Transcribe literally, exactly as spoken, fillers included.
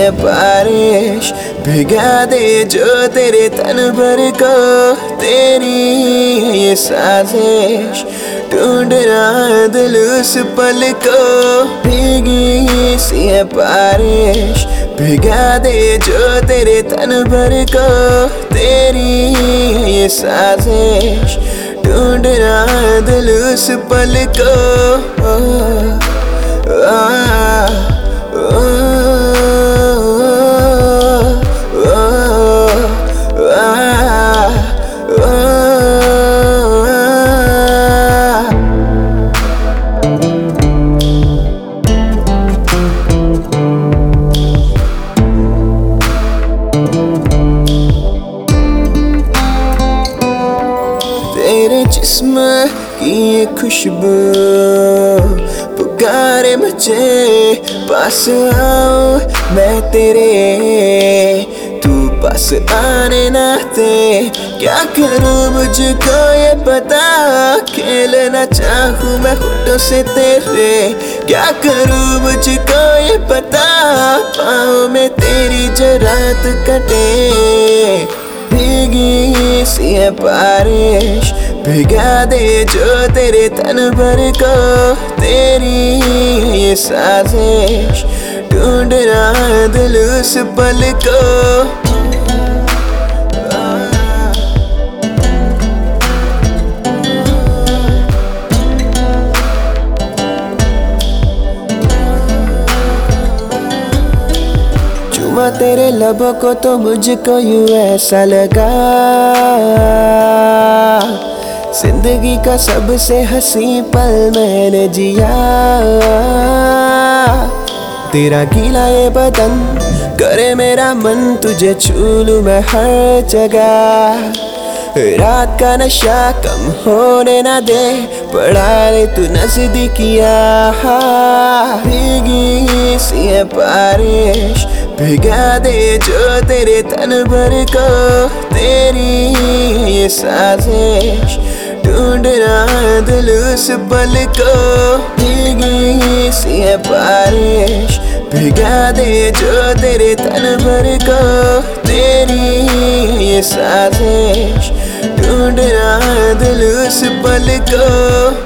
है बारिश भिगा दे जो तेरे तन भर को। तेरी है ये साजिश ढूंढ रहा दिल उस पल को। भीगी सी है बारिश भिगा दे जो तेरे तन भर को। तेरी है ये साजिश ढूंढ रहा दिल उस पल को। आ, आ, तेरे जिस्म की ये खुशबू पुकारे मुझे पास आओ मैं तेरे। तू पास आने ना दे क्या करूं मुझको ये पता। खेलना चाहूं मैं होठों से तेरे क्या करूं मुझको ये पता। पाँव में तेरी जो रात कटे भीगी सी है बारिश भिगा दे जो तेरे तन भर को। तेरी है ये साजिश ढूंढ रहा दिल उस पल को। चुमा तेरे लबों को तो मुझको यूं ऐसा लगा जिंदगी का सबसे हंसी पल मैंने जिया। तेरा गीला ये बदन करे मेरा मन तुझे छू लूं मैं हर जगह। रात का नशा कम होने ना दे पड़ा ले तू नजदीकिया। भीगी सी है बारिश भिगा दे जो तेरे तन भर को। तेरी है ये साजिश ढूंढ रहा दिल उस पल को। भीगी सी है बारिश भिगा दे जो तेरे तन भर को। तेरी है ये साजिश ढूंढ रहा दिल उस पल को।